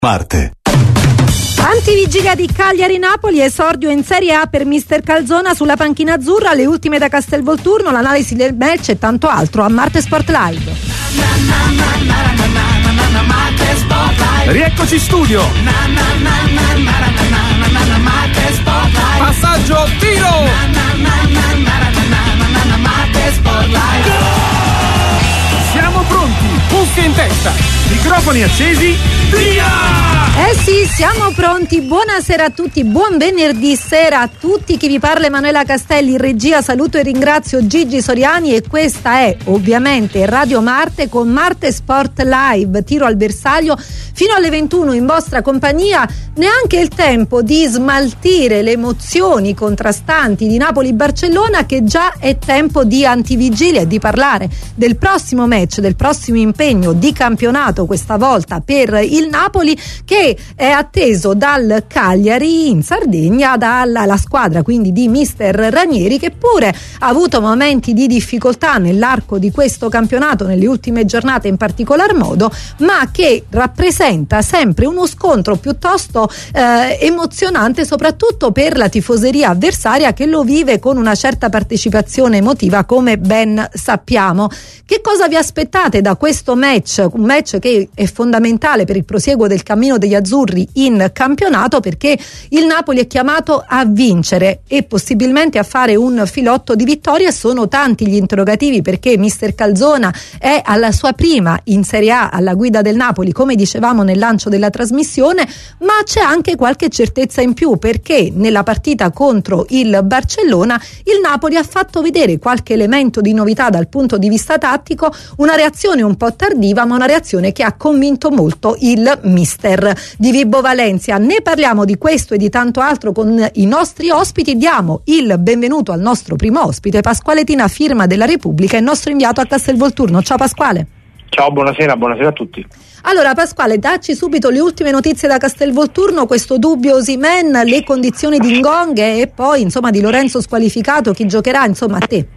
Marte. Antivigilia di Cagliari-Napoli, esordio in Serie A per mister Calzona sulla panchina azzurra, le ultime da Castelvolturno, l'analisi del match e tanto altro a Marte Sport Live. Rieccoci in studio. Passaggio, tiro. Siamo pronti, cuffie in testa, microfoni accesi, via! Sì, siamo pronti. Buonasera a tutti, buon venerdì sera a tutti. Chi vi parla Emanuela Castelli, in regia saluto e ringrazio Gigi Soriani e questa è ovviamente Radio Marte con Marte Sport Live, tiro al bersaglio fino alle 21 in vostra compagnia. Neanche il tempo di smaltire le emozioni contrastanti di Napoli-Barcellona, che già è tempo di antivigilia e di parlare del prossimo match, del prossimo impegno di campionato, questa volta per il Napoli, che è atteso dal Cagliari in Sardegna, dalla squadra quindi di mister Ranieri, che pure ha avuto momenti di difficoltà nell'arco di questo campionato, nelle ultime giornate in particolar modo, ma che rappresenta sempre uno scontro piuttosto emozionante, soprattutto per la tifoseria avversaria, che lo vive con una certa partecipazione emotiva, come ben sappiamo. Che cosa vi aspettate da questo match? Un match che è fondamentale per il prosieguo del cammino degli azzurri in campionato, perché il Napoli è chiamato a vincere e possibilmente a fare un filotto di vittoria. Sono tanti gli interrogativi, perché mister Calzona è alla sua prima in Serie A alla guida del Napoli, come dicevamo nel lancio della trasmissione, ma c'è anche qualche certezza in più, perché nella partita contro il Barcellona il Napoli ha fatto vedere qualche elemento di novità dal punto di vista tattico, una reazione un po' tardiva, ma una reazione che ha convinto molto il mister di Vibo Valencia. Ne parliamo di questo e di tanto altro con i nostri ospiti. Diamo il benvenuto al nostro primo ospite, Pasquale Tina, firma della Repubblica, il nostro inviato a Castelvolturno. Ciao Pasquale. Ciao, buonasera a tutti. Allora Pasquale, dacci subito le ultime notizie da Castelvolturno, questo dubbio Osimhen, le condizioni di Ngonghe e poi insomma di Lorenzo squalificato, chi giocherà, insomma, a te.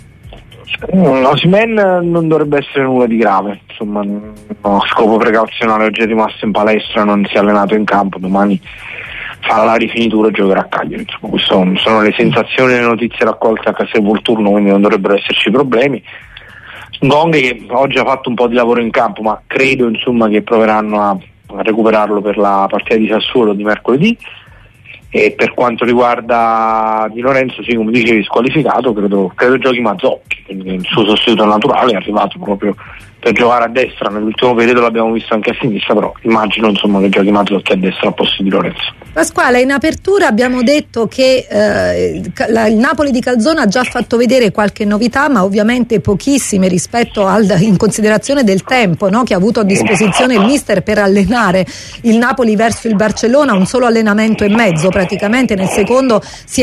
Osimhen non dovrebbe essere nulla di grave, insomma, no, scopo precauzionale, oggi è rimasto in palestra, non si è allenato in campo, domani farà la rifinitura e giocherà a Cagliari. Insomma, queste sono le sensazioni e le notizie raccolte a Castelvolturno, quindi non dovrebbero esserci problemi. Ngonghe, che oggi ha fatto un po' di lavoro in campo, ma credo insomma che proveranno a recuperarlo per la partita di Sassuolo di mercoledì. E per quanto riguarda Di Lorenzo, sì, come dicevi, squalificato, credo giochi Mazzocchi, quindi il suo sostituto naturale è arrivato proprio per giocare a destra. Nell'ultimo periodo l'abbiamo visto anche a sinistra, però immagino insomma che giochi Mazzocchi a destra al posto di Lorenzo. Pasquale, in apertura abbiamo detto che il Napoli di Calzona ha già fatto vedere qualche novità, ma ovviamente pochissime rispetto in considerazione del tempo, no, che ha avuto a disposizione il mister per allenare il Napoli verso il Barcellona, un solo allenamento e mezzo praticamente. Nel secondo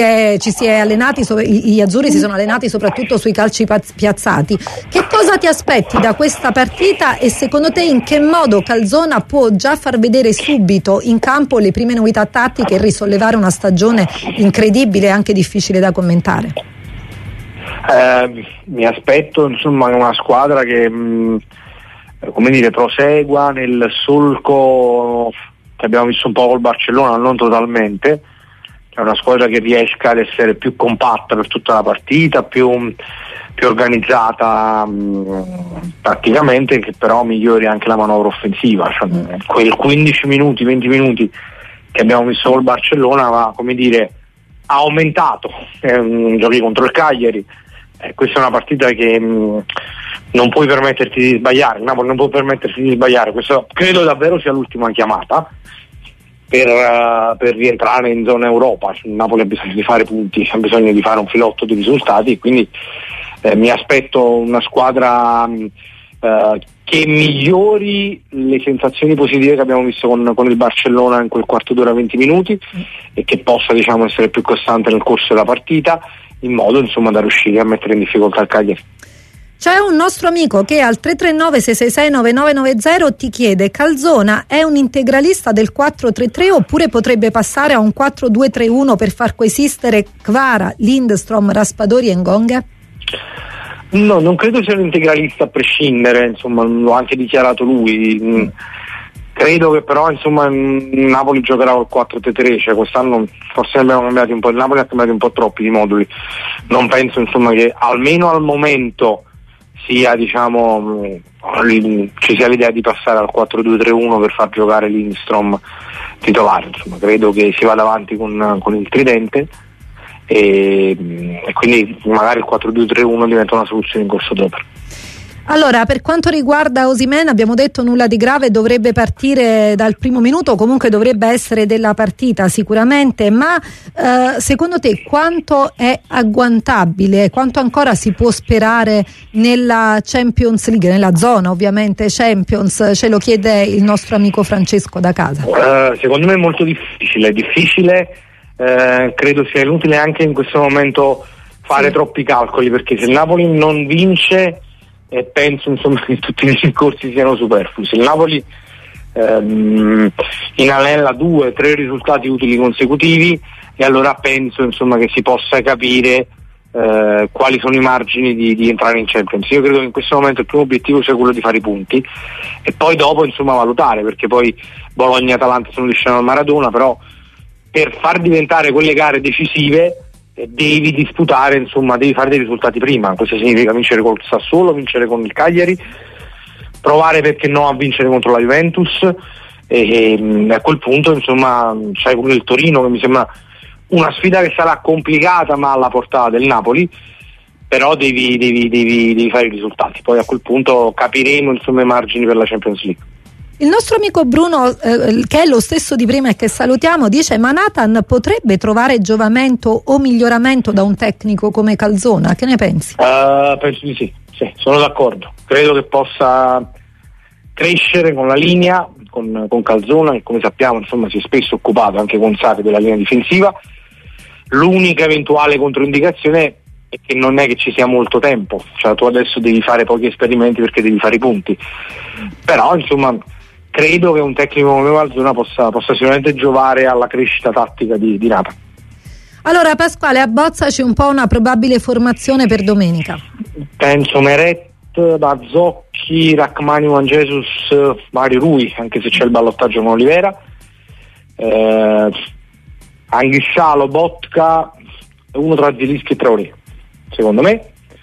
gli azzurri si sono allenati soprattutto sui calci piazzati. Che cosa ti aspetti da questa partita e secondo te in che modo Calzona può già far vedere subito in campo le prime novità tattiche e risollevare una stagione incredibile e anche difficile da commentare? Mi aspetto insomma una squadra che prosegua nel solco che abbiamo visto un po' col Barcellona, non totalmente. È una squadra che riesca ad essere più compatta per tutta la partita, più organizzata tatticamente, che però migliori anche la manovra offensiva. Cioè, quel 15 minuti, 20 minuti che abbiamo visto col Barcellona ha aumentato giochi contro il Cagliari. Questa è una partita che non puoi permetterti di sbagliare, il Napoli non può permettersi di sbagliare. Questo credo davvero sia l'ultima chiamata per rientrare in zona Europa. Il Napoli ha bisogno di fare punti, ha bisogno di fare un filotto di risultati, quindi mi aspetto una squadra che migliori le sensazioni positive che abbiamo visto con il Barcellona in quel quarto d'ora, 20 minuti, e che possa essere più costante nel corso della partita, in modo insomma da riuscire a mettere in difficoltà il Cagliari. C'è un nostro amico che al 339-666-9990 ti chiede: Calzona è un integralista del 4-3-3 oppure potrebbe passare a un 4-2-3-1 per far coesistere Kvara, Lindstrom, Raspadori e Ngonghe? No, non credo sia un integralista a prescindere, insomma l'ho anche dichiarato lui. Credo che però insomma Napoli giocherà col 4-3-3, cioè quest'anno forse abbiamo cambiati un po', il Napoli ha cambiato un po' troppi di moduli, non penso insomma che almeno al momento sia diciamo ci sia l'idea di passare al 4-2-3-1 per far giocare Lindstrom titolare, insomma credo che si vada avanti con il tridente e quindi magari il 4-2-3-1 diventa una soluzione in corso d'opera. Allora, per quanto riguarda Osimhen, abbiamo detto nulla di grave, dovrebbe partire dal primo minuto, comunque dovrebbe essere della partita sicuramente, ma secondo te quanto è agguantabile, quanto ancora si può sperare nella Champions League, nella zona ovviamente Champions? Ce lo chiede il nostro amico Francesco da casa. Secondo me è molto difficile, credo sia inutile anche in questo momento fare troppi calcoli, perché se il Napoli non vince penso insomma che tutti i discorsi siano superflui. Se il Napoli inanella 2-3 risultati utili consecutivi, e allora penso insomma che si possa capire quali sono i margini di entrare in Champions. Io credo che in questo momento il primo obiettivo sia quello di fare i punti e poi dopo insomma valutare, perché poi Bologna e Atalanta sono di Cristiano Maradona, però per far diventare quelle gare decisive devi disputare, insomma devi fare dei risultati prima. Questo significa vincere col Sassuolo, vincere con il Cagliari, provare perché no a vincere contro la Juventus e a quel punto insomma c'hai pure il Torino, che mi sembra una sfida che sarà complicata ma alla portata del Napoli, però devi fare i risultati, poi a quel punto capiremo insomma i margini per la Champions League. Il nostro amico Bruno, che è lo stesso di prima e che salutiamo, dice: ma Nathan potrebbe trovare giovamento o miglioramento da un tecnico come Calzona? Che ne pensi? Penso di sì, sono d'accordo. Credo che possa crescere con la linea, con Calzona, che come sappiamo insomma si è spesso occupato anche con Sarri della linea difensiva. L'unica eventuale controindicazione è che non è che ci sia molto tempo, cioè tu adesso devi fare pochi esperimenti perché devi fare i punti, però insomma credo che un tecnico come Calzona possa sicuramente giovare alla crescita tattica di Napoli. Allora Pasquale, abbozzaci un po' una probabile formazione per domenica. Penso Meret, Bazzocchi, Rachmani, Jesus, Mario Rui, anche se c'è il ballottaggio con Olivera, Anghissalo, Botka, uno tra Zielinski e Traoré secondo me,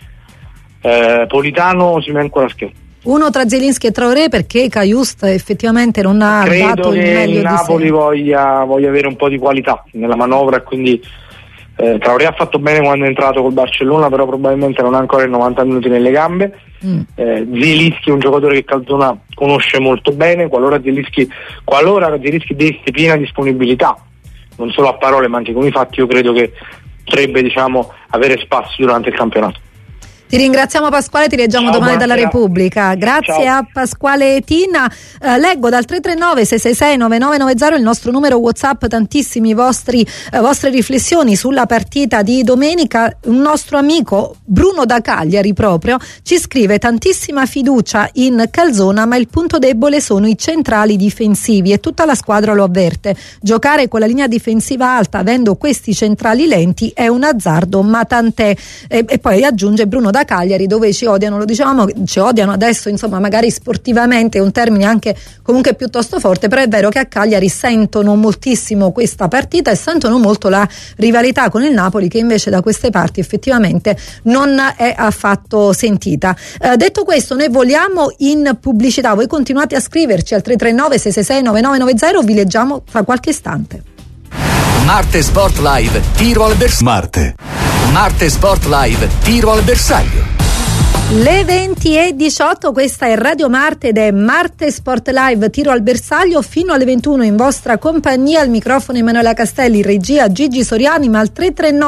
Politano, Osimhen, Kvaratskhelia. Uno tra Zielinski e Traoré, perché Cajuste effettivamente non ha dato il meglio di sé. Credo che il Napoli voglia avere un po' di qualità nella manovra e quindi Traoré ha fatto bene quando è entrato col Barcellona, però probabilmente non ha ancora i 90 minuti nelle gambe. Zielinski è un giocatore che Calzona conosce molto bene, qualora Zielinski desse piena disponibilità, non solo a parole ma anche con i fatti, io credo che potrebbe avere spazio durante il campionato. Ti ringraziamo Pasquale, ti leggiamo domani dalla Repubblica. Grazie. Ciao. A Pasquale Tina. Leggo dal 339-666-9990 il nostro numero WhatsApp, tantissimi vostre riflessioni sulla partita di domenica. Un nostro amico Bruno da Cagliari proprio ci scrive: tantissima fiducia in Calzona, ma il punto debole sono i centrali difensivi e tutta la squadra lo avverte. Giocare con la linea difensiva alta avendo questi centrali lenti è un azzardo, ma tant'è. E poi aggiunge Bruno da Cagliari, dove ci odiano, lo dicevamo, ci odiano adesso, insomma magari sportivamente è un termine anche comunque piuttosto forte, però è vero che a Cagliari sentono moltissimo questa partita e sentono molto la rivalità con il Napoli, che invece da queste parti effettivamente non è affatto sentita. Detto questo, noi voliamo in pubblicità, voi continuate a scriverci al 339-666-9990, vi leggiamo fra qualche istante. Marte Sport Live, tiro al bersaglio. Marte Sport Live, tiro al bersaglio. Le 20:18, questa è Radio Marte ed è Marte Sport Live, tiro al bersaglio, fino alle 21 in vostra compagnia. Al microfono Emanuela Castelli, regia Gigi Soriani, ma al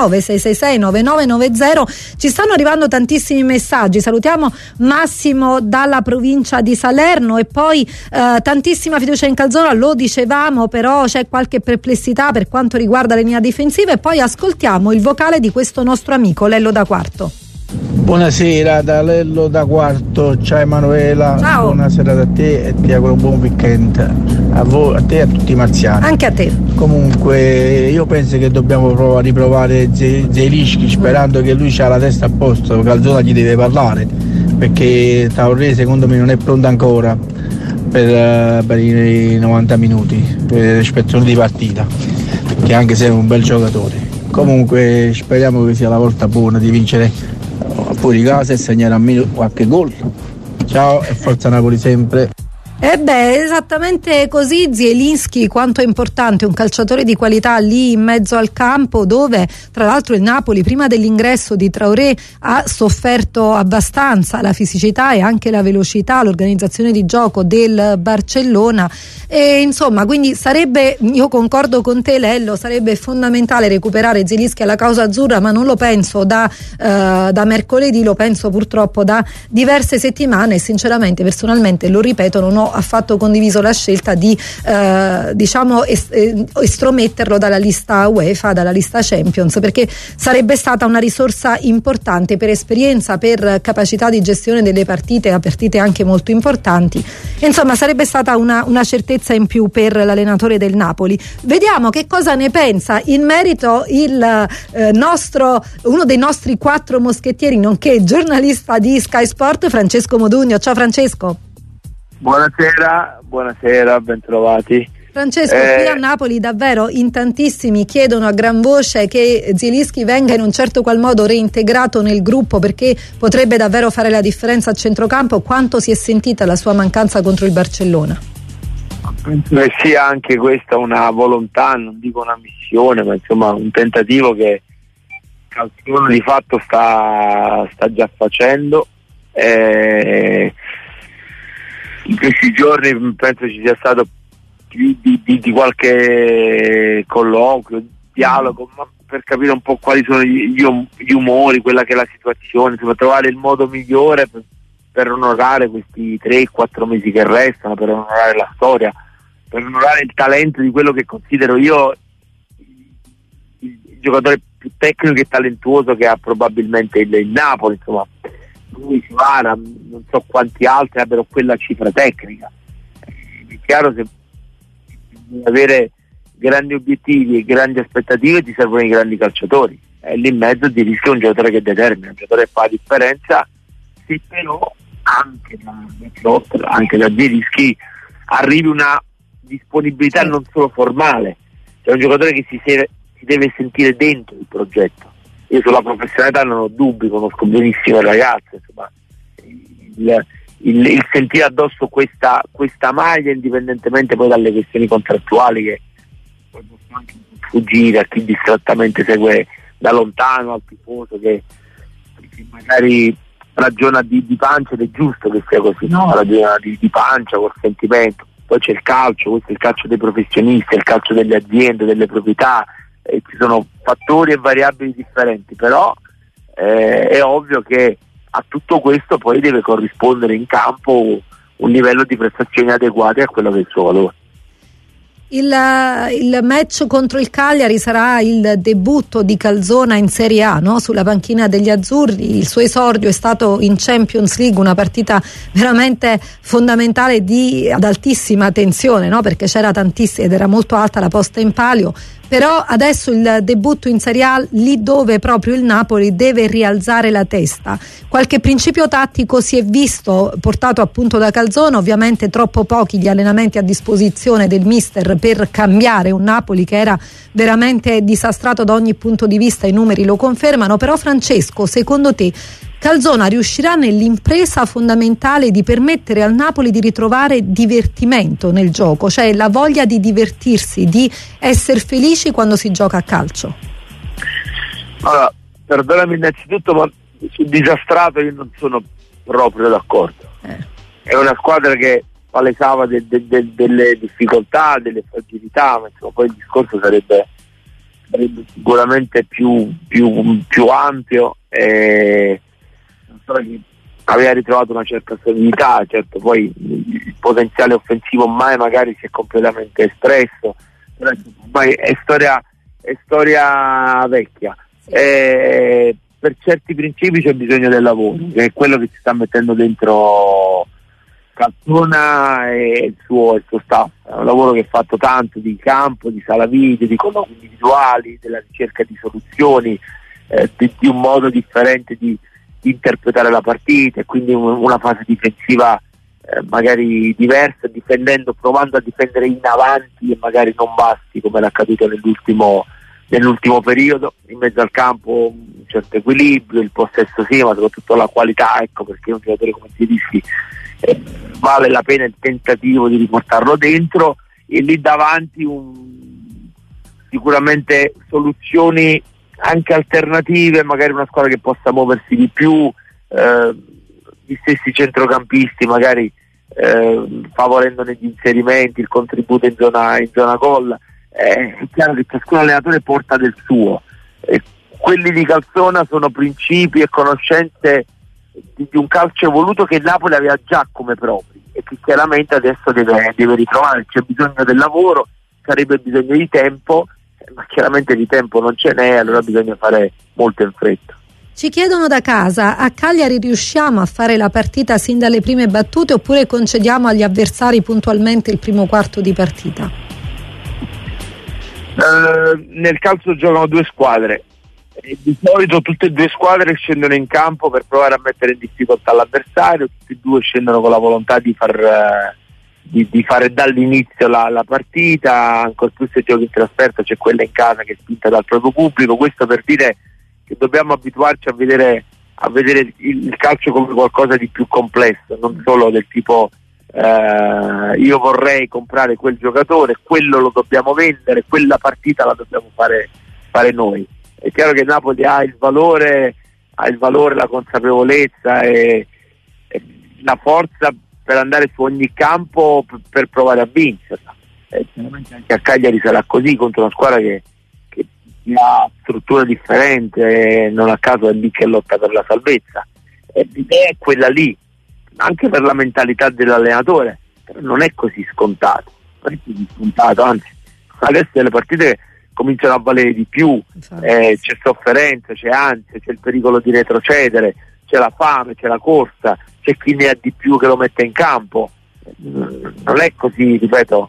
339-666-9990 ci stanno arrivando tantissimi messaggi. Salutiamo Massimo dalla provincia di Salerno e poi tantissima fiducia in Calzona, lo dicevamo, però c'è qualche perplessità per quanto riguarda le linee difensive, e poi ascoltiamo il vocale di questo nostro amico Lello da Quarto. Buonasera da Lello da Quarto, ciao Emanuela. Ciao. Buonasera da te e ti auguro un buon weekend a te e a tutti i marziani. Anche a te. Comunque io penso che dobbiamo riprovare Zielinski, sperando che lui c'ha la testa a posto. Calzona gli deve parlare, perché Traoré secondo me non è pronto ancora. per i 90 minuti rispetto di partita, che anche se è un bel giocatore. Comunque speriamo che sia la volta buona di vincere fuori casa e segnare almeno qualche gol. Ciao e forza Napoli sempre. Esattamente così. Zielinski, quanto è importante un calciatore di qualità lì in mezzo al campo, dove tra l'altro il Napoli prima dell'ingresso di Traoré ha sofferto abbastanza la fisicità e anche la velocità, l'organizzazione di gioco del Barcellona, e insomma quindi sarebbe, io concordo con te Lello, sarebbe fondamentale recuperare Zielinski alla causa azzurra, ma non lo penso da mercoledì, lo penso purtroppo da diverse settimane, e sinceramente personalmente, lo ripeto, non ho affatto condiviso la scelta di estrometterlo dalla lista UEFA, dalla lista Champions, perché sarebbe stata una risorsa importante per esperienza, per capacità di gestione delle partite anche molto importanti. Insomma, sarebbe stata una certezza in più per l'allenatore del Napoli. Vediamo che cosa ne pensa in merito uno dei nostri 4 moschettieri, nonché giornalista di Sky Sport, Francesco Modugno. Ciao Francesco. Buonasera, bentrovati. Francesco, qui a Napoli davvero in tantissimi chiedono a gran voce che Zielinski venga in un certo qual modo reintegrato nel gruppo, perché potrebbe davvero fare la differenza a centrocampo. Quanto si è sentita la sua mancanza contro il Barcellona? Penso che sia anche questa una volontà, non dico una missione, ma insomma un tentativo che Calzona di fatto sta già facendo. In questi giorni penso ci sia stato più di qualche colloquio, dialogo, ma per capire un po' quali sono gli umori, quella che è la situazione, insomma trovare il modo migliore per onorare questi 3-4 mesi che restano, per onorare la storia, per onorare il talento di quello che considero io il giocatore più tecnico e talentuoso che ha probabilmente il Napoli, insomma. Lui, Svara, non so quanti altri abbiano quella cifra tecnica. È chiaro, se devi avere grandi obiettivi e grandi aspettative ti servono i grandi calciatori, e lì in mezzo ti rischia un giocatore che determina, un giocatore che fa la differenza. Se però anche da Zielinski arrivi una disponibilità non solo formale, cioè un giocatore che si deve sentire dentro il progetto. Io sulla professionalità non ho dubbi, conosco benissimo il ragazzo, insomma, il sentire addosso questa maglia, indipendentemente poi dalle questioni contrattuali che poi possono anche sfuggire a chi distrattamente segue da lontano, al tifoso che magari ragiona di pancia, ed è giusto che sia così, no? Ragiona di pancia, col sentimento. Poi c'è il calcio, questo è il calcio dei professionisti, è il calcio delle aziende, delle proprietà. Ci sono fattori e variabili differenti, però è ovvio che a tutto questo poi deve corrispondere in campo un livello di prestazioni adeguate a quello che è il suo valore. Il match contro il Cagliari sarà il debutto di Calzona in Serie A, no? Sulla panchina degli azzurri. Il suo esordio è stato in Champions League, una partita veramente fondamentale ad altissima tensione, no? Perché c'era tantissima ed era molto alta la posta in palio. Però adesso il debutto in Serie A, lì dove proprio il Napoli deve rialzare la testa. Qualche principio tattico si è visto, portato appunto da Calzona, ovviamente troppo pochi gli allenamenti a disposizione del mister per cambiare un Napoli che era veramente disastrato da ogni punto di vista, i numeri lo confermano. Però Francesco, secondo te Calzona riuscirà nell'impresa fondamentale di permettere al Napoli di ritrovare divertimento nel gioco, cioè la voglia di divertirsi, di essere felici quando si gioca a calcio? Allora, perdonami innanzitutto, ma sul disastrato io non sono proprio d'accordo. È una squadra che palesava delle difficoltà, delle fragilità, ma insomma, poi il discorso sarebbe sicuramente più ampio. Aveva ritrovato una certa solidità, certo poi il potenziale offensivo mai magari si è completamente espresso, però ormai è storia vecchia. Per certi principi c'è bisogno del lavoro, che è quello che si sta mettendo dentro Calzona e il suo staff. È un lavoro che è fatto tanto di campo, di sala video, di colloqui individuali, della ricerca di soluzioni, di un modo differente di interpretare la partita, e quindi una fase difensiva magari diversa, provando a difendere in avanti e magari non basti, come era accaduto nell'ultimo periodo. In mezzo al campo un certo equilibrio, il possesso sì, ma soprattutto la qualità, ecco perché un giocatore come Zielinski vale la pena il tentativo di riportarlo dentro, e lì davanti sicuramente soluzioni anche alternative, magari una squadra che possa muoversi di più, gli stessi centrocampisti magari favorendone gli inserimenti, il contributo in zona gol. È chiaro che ciascun allenatore porta del suo, quelli di Calzona sono principi e conoscenze di un calcio evoluto che il Napoli aveva già come propri e che chiaramente adesso deve ritrovare. C'è bisogno del lavoro, sarebbe bisogno di tempo, ma chiaramente di tempo non ce n'è, allora bisogna fare molto in fretta. Ci chiedono da casa: a Cagliari riusciamo a fare la partita sin dalle prime battute oppure concediamo agli avversari puntualmente il primo quarto di partita? Nel calcio giocano due squadre e di solito tutte e due squadre scendono in campo per provare a mettere in difficoltà l'avversario, tutti e due scendono con la volontà di fare dall'inizio la partita, ancor più se giochi in trasferta c'è quella in casa che è spinta dal proprio pubblico. Questo per dire che dobbiamo abituarci a vedere il calcio come qualcosa di più complesso, non solo del tipo io vorrei comprare quel giocatore, quello lo dobbiamo vendere, quella partita la dobbiamo fare noi. È chiaro che Napoli ha il valore, la consapevolezza e la forza per andare su ogni campo per provare a vincerla. Chiaramente anche a Cagliari sarà così, contro una squadra che ha struttura differente, non a caso è lì che lotta per la salvezza. L'idea è quella lì, anche per la mentalità dell'allenatore, però non è così scontato, anzi adesso le partite cominciano a valere di più, c'è sofferenza, c'è ansia, c'è il pericolo di retrocedere, c'è la fame, c'è la corsa, c'è chi ne ha di più che lo mette in campo. Non è così, ripeto,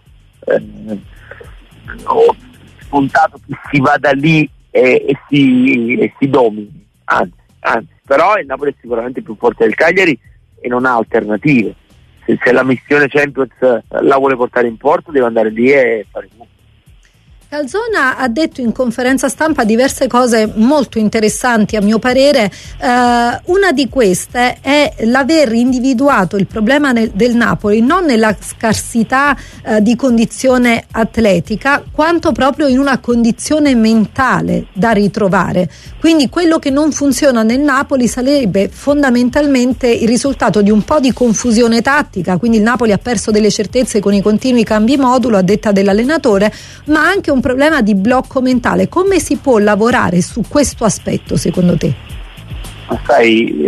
scontato che si vada lì e si domini, anzi, però il Napoli è sicuramente più forte del Cagliari e non ha alternative. Se la missione Champions la vuole portare in porto, deve andare lì e fare tutto. Calzona ha detto in conferenza stampa diverse cose molto interessanti a mio parere. Una di queste è l'aver individuato il problema del Napoli non nella scarsità di condizione atletica, quanto proprio in una condizione mentale da ritrovare. Quindi quello che non funziona nel Napoli sarebbe fondamentalmente il risultato di un po' di confusione tattica, quindi il Napoli ha perso delle certezze con i continui cambi modulo a detta dell'allenatore, ma anche un problema di blocco mentale. Come si può lavorare su questo aspetto secondo te? Sai,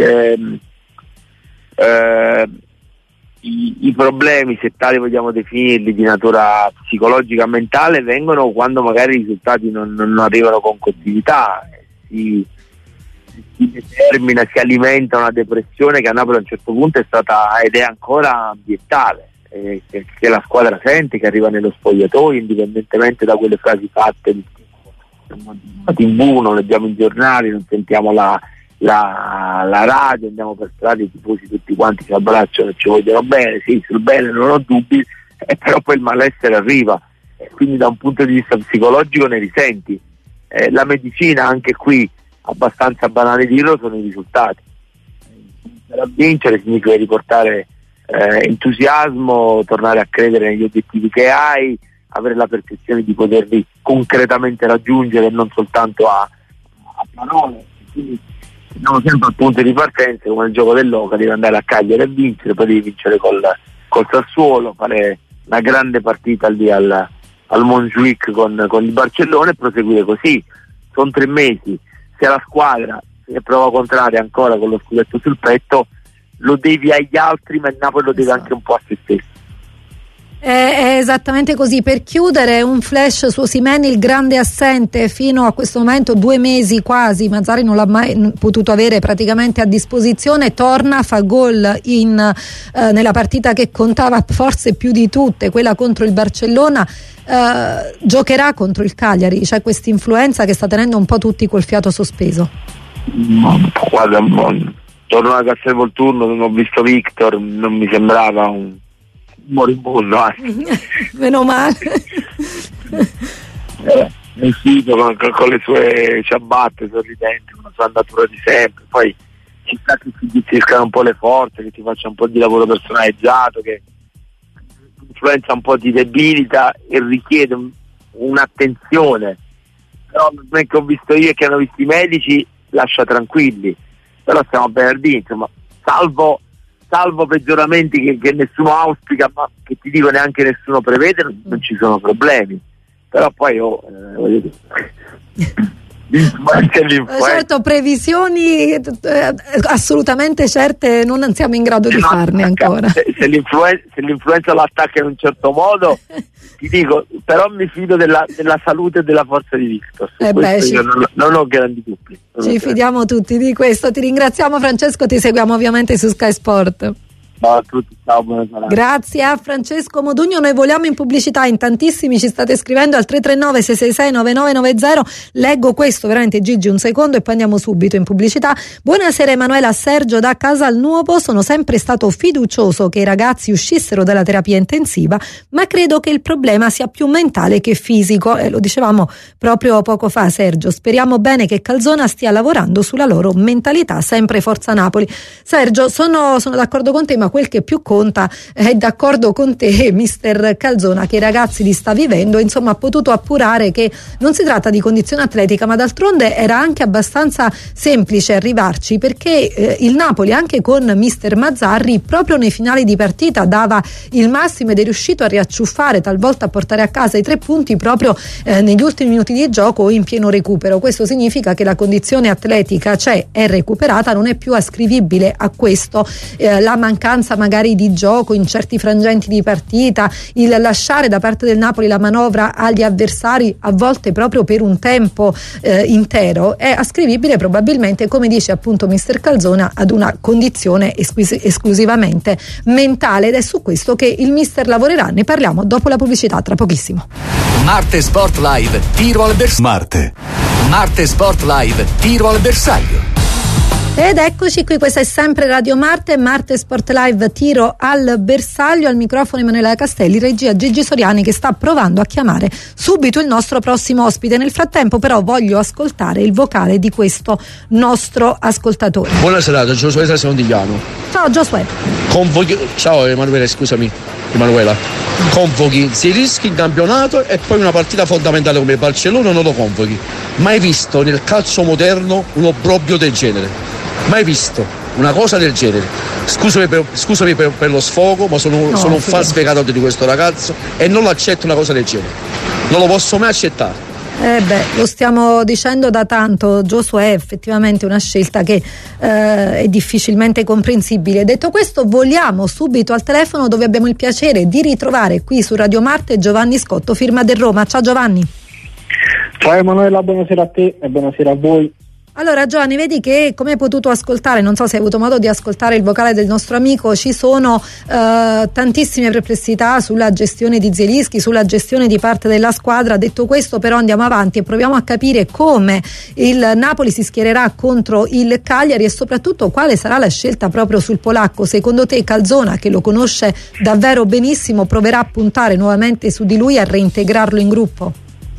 i problemi, se tali vogliamo definirli, di natura psicologica mentale vengono quando magari i risultati non arrivano con continuità, si determina, si alimenta una depressione che a Napoli a un certo punto è stata ed è ancora ambientale, che la squadra sente, che arriva nello spogliatoio, indipendentemente da quelle frasi fatte in TV, non leggiamo i giornali, non sentiamo la radio, andiamo per strada, i tifosi tutti quanti ci abbracciano e ci vogliono bene, sì, sul bene non ho dubbi, però poi il malessere arriva e quindi da un punto di vista psicologico ne risenti. La medicina, anche qui abbastanza banale dirlo, sono i risultati. Per vincere significa riportare entusiasmo, tornare a credere negli obiettivi che hai, avere la percezione di poterli concretamente raggiungere e non soltanto a parole. Quindi siamo sempre al punto di partenza, come nel gioco dell'Oca, devi andare a Cagliari a vincere, poi devi vincere col Sassuolo, fare una grande partita lì al Montjuic con il Barcellona e proseguire così. Sono 3 mesi, se la squadra è prova contraria ancora con lo scudetto sul petto, lo devi agli altri, ma il Napoli lo deve anche un po' a se stesso. È esattamente così. Per chiudere, un flash su Osimhen, il grande assente fino a questo momento, 2 mesi quasi, Mazzarri non l'ha mai potuto avere praticamente a disposizione, torna, fa gol nella partita che contava forse più di tutte, quella contro il Barcellona. Giocherà contro il Cagliari, c'è questa influenza che sta tenendo un po' tutti col fiato sospeso. Guarda, torno da Castelvolturno, non ho visto Victor, non mi sembrava un moribondo, meno male. Vestito con le sue ciabatte, sorridente, una sua andatura di sempre, poi ci sta che si gestiscano un po' le forze, che ti faccia un po' di lavoro personalizzato, che l'influenza un po' ti debilita e richiede un'attenzione, però non è che ho visto io e che hanno visto i medici, lascia tranquilli, però stiamo a venerdì, insomma, salvo peggioramenti che nessuno auspica, ma che ti dico neanche nessuno prevede, non ci sono problemi. Però poi certo, previsioni assolutamente certe non siamo in grado di farne ancora. Se l'influenza lo attacca in un certo modo, ti dico, però mi fido della salute e della forza di Victor. Io non ho grandi dubbi. Ci fidiamo tutti di questo. Ti ringraziamo, Francesco, ti seguiamo ovviamente su Sky Sport. Ciao a tutti, ciao, buona serata. Grazie a Francesco Modugno. Noi voliamo in pubblicità, in tantissimi ci state scrivendo al 339 666 9990. Leggo questo veramente, Gigi, un secondo e poi andiamo subito in pubblicità. Buonasera Emanuela, Sergio da Casalnuovo. Sono sempre stato fiducioso che i ragazzi uscissero dalla terapia intensiva, ma credo che il problema sia più mentale che fisico, lo dicevamo proprio poco fa, Sergio. Speriamo bene che Calzona stia lavorando sulla loro mentalità. Sempre Forza Napoli. Sergio, sono d'accordo con te, ma quel che più conta è d'accordo con te, mister Calzona, che i ragazzi li sta vivendo, insomma ha potuto appurare che non si tratta di condizione atletica, ma d'altronde era anche abbastanza semplice arrivarci, perché il Napoli anche con mister Mazzarri proprio nei finali di partita dava il massimo ed è riuscito a riacciuffare, talvolta a portare a casa i 3 punti proprio negli ultimi minuti di gioco o in pieno recupero. Questo significa che la condizione atletica c'è, è recuperata, non è più ascrivibile a questo la mancanza magari di gioco in certi frangenti di partita, il lasciare da parte del Napoli la manovra agli avversari a volte proprio per un tempo intero, è ascrivibile probabilmente, come dice appunto mister Calzona, ad una condizione esclusivamente mentale, ed è su questo che il mister lavorerà. Ne parliamo dopo la pubblicità, tra pochissimo. Marte Sport Live, tiro al bersaglio. Marte Sport Live, tiro al bersaglio. Ed eccoci qui, questa è sempre Radio Marte, Marte Sport Live, tiro al bersaglio. Al microfono Emanuela Castelli, regia Gigi Soriani, che sta provando a chiamare subito il nostro prossimo ospite. Nel frattempo però voglio ascoltare il vocale di questo nostro ascoltatore. Buona serata, Giosuè da Secondigliano. Ciao Giosuè. Ciao Emanuela, scusami. Emanuela, convochi, si rischi in campionato e poi una partita fondamentale come Barcellona non lo convochi. Mai visto nel calcio moderno un obbrobrio del genere? Mai visto una cosa del genere? Scusami per lo sfogo, ma sono un fan sfegato di questo ragazzo e non lo accetto una cosa del genere. Non lo posso mai accettare. Lo stiamo dicendo da tanto, Giosuè, è effettivamente una scelta che è difficilmente comprensibile. Detto questo, voliamo subito al telefono, dove abbiamo il piacere di ritrovare qui su Radio Marte Giovanni Scotto, firma del Roma. Ciao Giovanni. Ciao Emanuela, buonasera a te e buonasera a voi. Allora Giovanni, vedi che, come hai potuto ascoltare, non so se hai avuto modo di ascoltare il vocale del nostro amico, ci sono tantissime perplessità sulla gestione di Zielinski, sulla gestione di parte della squadra. Detto questo però andiamo avanti e proviamo a capire come il Napoli si schiererà contro il Cagliari e soprattutto quale sarà la scelta proprio sul polacco. Secondo te Calzona, che lo conosce davvero benissimo, proverà a puntare nuovamente su di lui e a reintegrarlo in gruppo?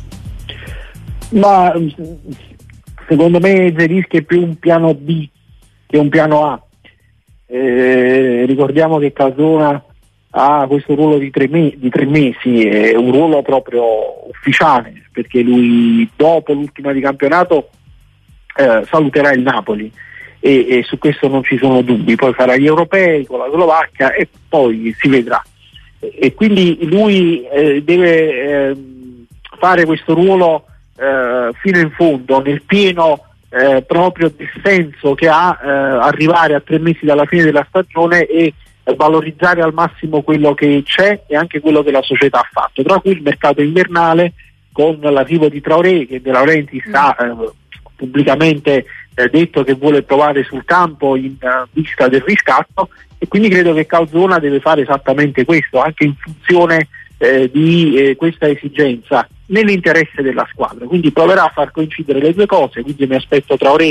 Ma secondo me Zielinski è più un piano B che un piano A. Ricordiamo che Calzona ha questo ruolo di tre mesi, è un ruolo proprio ufficiale, perché lui dopo l'ultima di campionato saluterà il Napoli e su questo non ci sono dubbi. Poi farà gli europei con la Slovacchia e poi si vedrà, e quindi lui deve fare questo ruolo fino in fondo, nel pieno proprio del senso che ha arrivare a 3 mesi dalla fine della stagione e valorizzare al massimo quello che c'è e anche quello che la società ha fatto, tra cui il mercato invernale, con l'arrivo di Traoré, che De Laurentiis ha pubblicamente detto che vuole provare sul campo in vista del riscatto, e quindi credo che Calzona deve fare esattamente questo, anche in funzione di questa esigenza, nell'interesse della squadra. Quindi proverà a far coincidere le due cose, quindi mi aspetto Traoré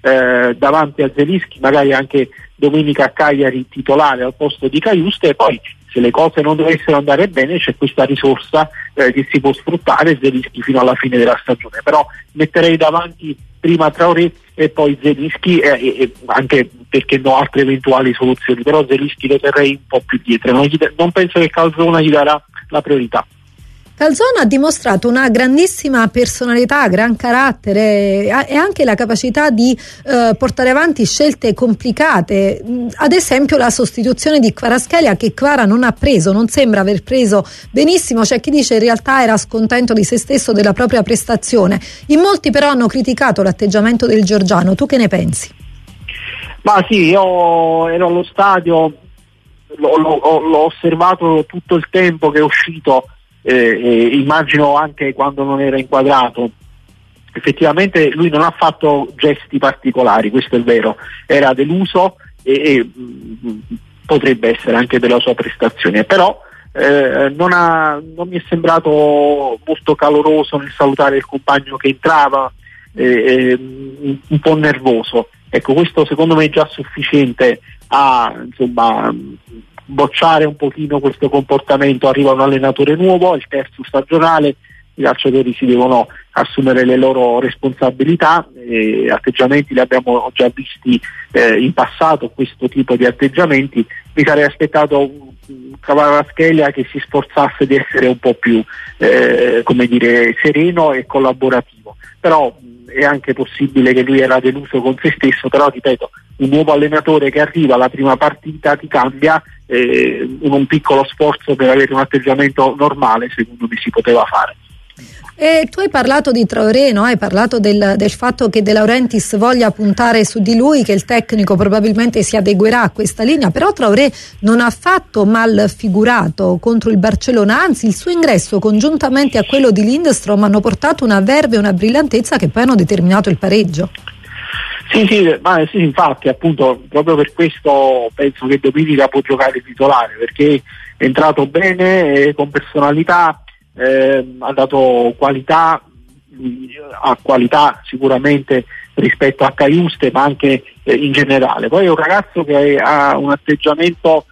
davanti a Zelinski, magari anche domenica a Cagliari titolare al posto di Caiuste, e poi se le cose non dovessero andare bene c'è questa risorsa che si può sfruttare, Zelinski fino alla fine della stagione. Però metterei davanti prima Traoré e poi Zelinski, e anche perché no altre eventuali soluzioni, però Zelinski lo terrei un po' più dietro, non penso che Calzona gli darà la priorità. Calzona ha dimostrato una grandissima personalità, gran carattere e anche la capacità di portare avanti scelte complicate, ad esempio la sostituzione di Kvaratskhelia, che Kvara non ha preso, non sembra aver preso benissimo. C'è chi dice in realtà era scontento di se stesso, della propria prestazione. In molti però hanno criticato l'atteggiamento del georgiano, tu che ne pensi? Ma sì, io ero allo stadio, l'ho osservato tutto il tempo che è uscito, immagino anche quando non era inquadrato. Effettivamente lui non ha fatto gesti particolari, questo è vero, era deluso e potrebbe essere anche della sua prestazione, però non mi è sembrato molto caloroso nel salutare il compagno che entrava, un po' nervoso. Ecco, questo secondo me è già sufficiente a bocciare un pochino questo comportamento. Arriva un allenatore nuovo, il terzo stagionale, i calciatori si devono assumere le loro responsabilità, atteggiamenti li abbiamo già visti in passato, questo tipo di atteggiamenti. Mi sarei aspettato Kvaratskhelia che si sforzasse di essere un po' più sereno e collaborativo, però è anche possibile che lui era deluso con se stesso. Però ripeto, un nuovo allenatore che arriva alla prima partita ti cambia, un piccolo sforzo per avere un atteggiamento normale secondo me si poteva fare. E tu hai parlato di Traoré, no? Hai parlato del fatto che De Laurentiis voglia puntare su di lui, che il tecnico probabilmente si adeguerà a questa linea, però Traoré non ha fatto mal figurato contro il Barcellona, anzi il suo ingresso congiuntamente a quello di Lindstrom hanno portato una verve e una brillantezza che poi hanno determinato il pareggio. Sì, infatti, appunto, proprio per questo penso che domenica può giocare titolare, perché è entrato bene, con personalità, ha dato qualità, ha qualità sicuramente rispetto a Caiuste, ma anche in generale. Poi è un ragazzo che ha un atteggiamento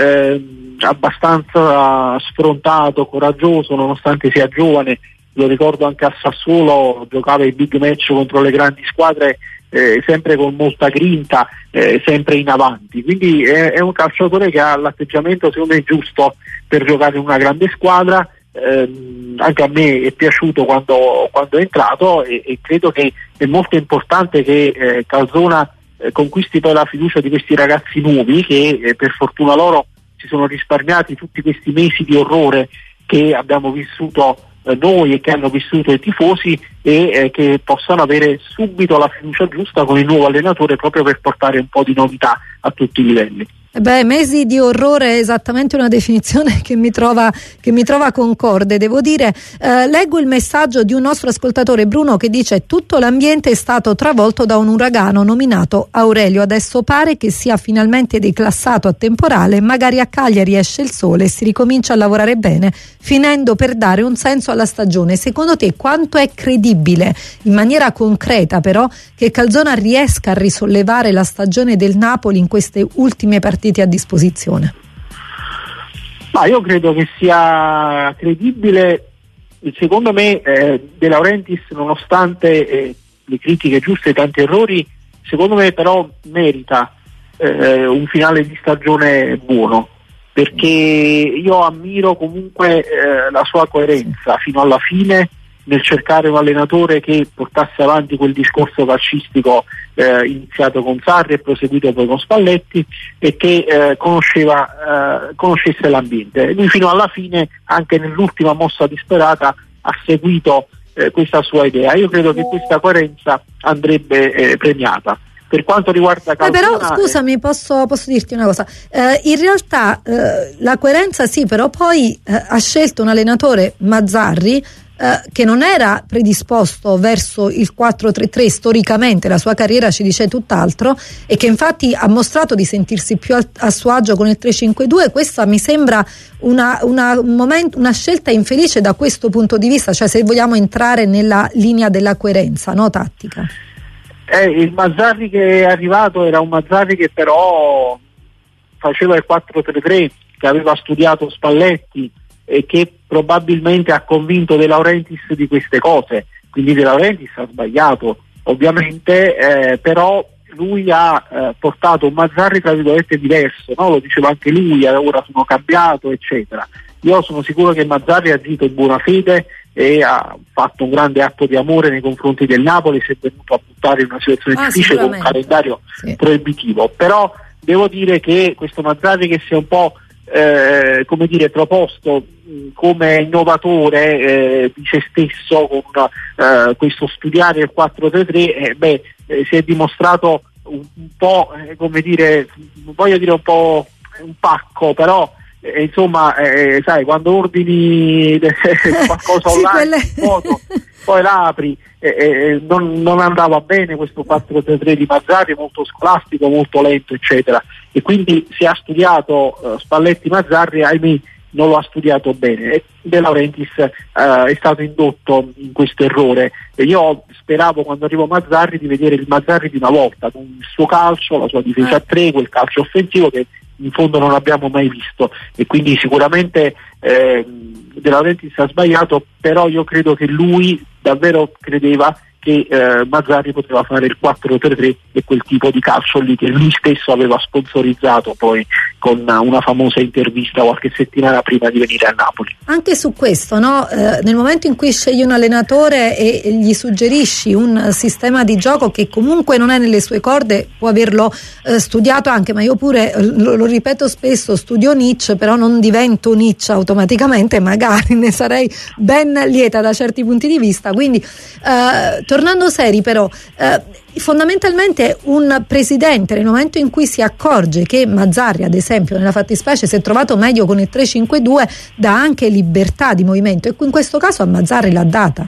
abbastanza sfrontato, coraggioso, nonostante sia giovane. Lo ricordo anche a Sassuolo, giocava i big match contro le grandi squadre, sempre con molta grinta, sempre in avanti. Quindi è un calciatore che ha l'atteggiamento secondo me giusto per giocare in una grande squadra. Anche a me è piaciuto quando è entrato, e credo che è molto importante che Calzona conquisti poi la fiducia di questi ragazzi nuovi che per fortuna loro si sono risparmiati tutti questi mesi di orrore che abbiamo vissuto noi e che hanno vissuto i tifosi, e che possano avere subito la fiducia giusta con il nuovo allenatore, proprio per portare un po' di novità a tutti i livelli. Mesi di orrore è esattamente una definizione che mi trova concorde, devo dire. Leggo il messaggio di un nostro ascoltatore, Bruno, che dice: tutto l'ambiente è stato travolto da un uragano nominato Aurelio, adesso pare che sia finalmente declassato a temporale, magari a Cagliari esce il sole e si ricomincia a lavorare bene, finendo per dare un senso alla stagione. Secondo te quanto è credibile, in maniera concreta però, che Calzona riesca a risollevare la stagione del Napoli in queste ultime partite a disposizione? Ma io credo che sia credibile. Secondo me De Laurentiis, nonostante le critiche giuste e tanti errori, secondo me però merita un finale di stagione buono, perché io ammiro comunque la sua coerenza fino alla fine nel cercare un allenatore che portasse avanti quel discorso calcistico iniziato con Sarri e proseguito poi con Spalletti, e che conoscesse l'ambiente. Lui fino alla fine, anche nell'ultima mossa disperata, ha seguito questa sua idea. Io credo che questa coerenza andrebbe premiata. Per quanto riguarda Calzona, però scusami, posso dirti una cosa, in realtà la coerenza sì, però poi ha scelto un allenatore, Mazzarri, che non era predisposto verso il 4-3-3, storicamente la sua carriera ci dice tutt'altro, e che infatti ha mostrato di sentirsi più a suo agio con il 3-5-2. Questa mi sembra una scelta infelice da questo punto di vista, cioè se vogliamo entrare nella linea della coerenza, no, tattica. Il Mazzarri che è arrivato era un Mazzarri che però faceva il 4-3-3, che aveva studiato Spalletti e che probabilmente ha convinto De Laurentiis di queste cose. Quindi De Laurentiis ha sbagliato ovviamente, però lui ha portato un Mazzarri tra virgolette diverso, no? Lo diceva anche lui, ora sono cambiato eccetera. Io sono sicuro che Mazzarri ha agito in buona fede e ha fatto un grande atto di amore nei confronti del Napoli, si è venuto a buttare in una situazione difficile con un calendario proibitivo, però devo dire che questo Mazzarri che si è un po' come dire proposto come innovatore di se stesso con questo studiare il 4-3-3, si è dimostrato un po' come dire, voglio dire un po' un pacco, però insomma sai, quando ordini qualcosa online poi la apri, non andava bene questo 4-3-3 di Mazzarri, molto scolastico, molto lento eccetera, e quindi si ha studiato Spalletti Mazzarri, ahimè non lo ha studiato bene, e De Laurentiis è stato indotto in questo errore, e io speravo quando arrivò Mazzarri di vedere il Mazzarri di una volta, con il suo calcio, la sua difesa a 3, quel calcio offensivo che in fondo non abbiamo mai visto, e quindi sicuramente De Laurentiis ha sbagliato, però io credo che lui davvero credeva che Mazzarri poteva fare il 4-3-3 e quel tipo di calcio lì che lui stesso aveva sponsorizzato poi con una famosa intervista qualche settimana prima di venire a Napoli. Anche su questo, no? Nel momento in cui scegli un allenatore e gli suggerisci un sistema di gioco che comunque non è nelle sue corde, può averlo studiato anche, ma io pure lo ripeto spesso, studio Nietzsche, però non divento Nietzsche automaticamente, magari ne sarei ben lieta da certi punti di vista, quindi tornando seri però, fondamentalmente un presidente nel momento in cui si accorge che Mazzarri ad esempio nella fattispecie si è trovato meglio con il 3-5-2 dà anche libertà di movimento, e in questo caso a Mazzarri l'ha data.